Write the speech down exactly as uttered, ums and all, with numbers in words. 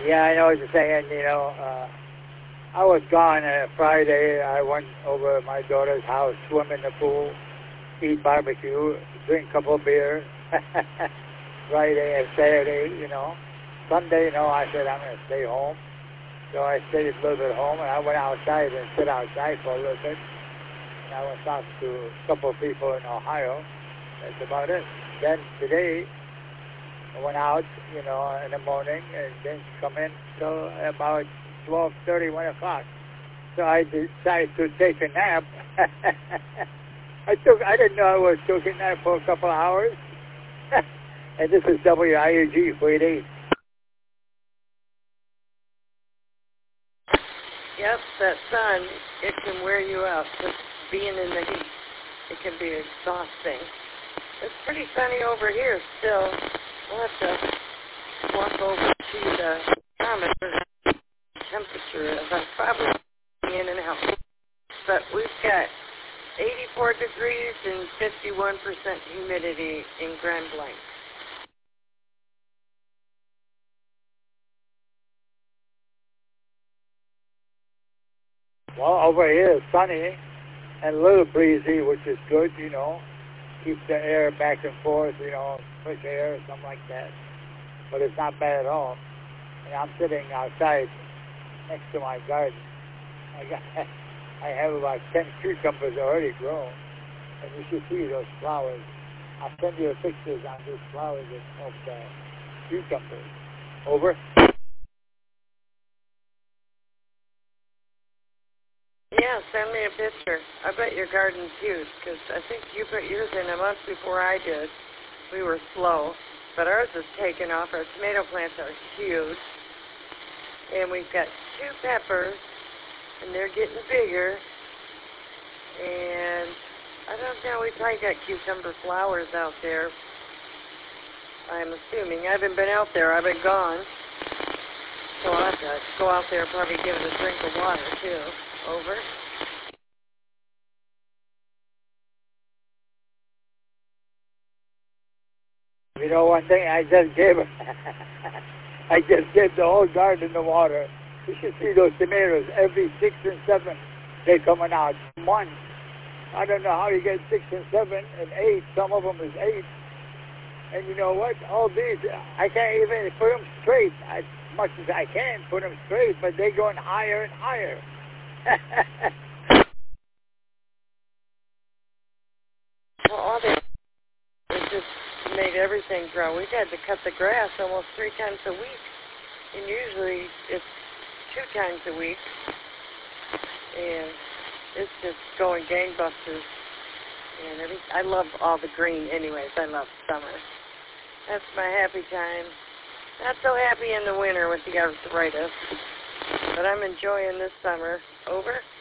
Yeah, I know what you're saying. You know, uh, I was gone uh, Friday. I went over to my daughter's house, swim in the pool, eat barbecue, drink a couple of beers. Friday and Saturday, you know. Sunday, you know, I said I'm going to stay home. So I stayed a little bit home, and I went outside and sit outside for a little bit. And I went talk to a couple of people in Ohio. That's about it. Then today, I went out, you know, in the morning, and didn't come in till about twelve thirty, one o'clock. So I decided to take a nap. I took, I didn't know I was taking a nap for a couple of hours. And this is W I U G four eighty-eight. Yep, that sun, it can wear you out. Just being in the heat, it can be exhausting. It's pretty sunny over here still. We'll have to walk over to the thermometer temperature as I'm probably in and out. But we've got eighty-four degrees and fifty-one percent humidity in Grand Blanc. Well, over here it's sunny and a little breezy, which is good, you know. Keeps the air back and forth, you know, fresh air or something like that. But it's not bad at all. And I'm sitting outside next to my garden. I got, I have about ten cucumbers already grown. And you should see those flowers. I'll send you pictures on these flowers of the cucumbers. Over. Yeah, send me a picture. I bet your garden's huge, because I think you put yours in a month before I did. We were slow, but ours is taken off. Our tomato plants are huge, and we've got two peppers, and they're getting bigger, and I don't know, we probably got cucumber flowers out there, I'm assuming. I haven't been out there. I've been gone, so I'll have to go out there and probably give it a drink of water, too. Over. You know one thing, I just gave I just gave the whole garden the water. You should see those tomatoes every six and seven. They're coming out. One. I don't know how you get six and seven and eight. Some of them is eight. And you know what? All these, I can't even put them straight. As much as I can put them straight, but they're going higher and higher. Well, all they it just made everything grow. We've had to cut the grass almost three times a week, and usually it's two times a week, and it's just going gangbusters. And every, I love all the green anyways. I love summer. That's my happy time. Not so happy in the winter with the arthritis, but I'm enjoying this summer. Over.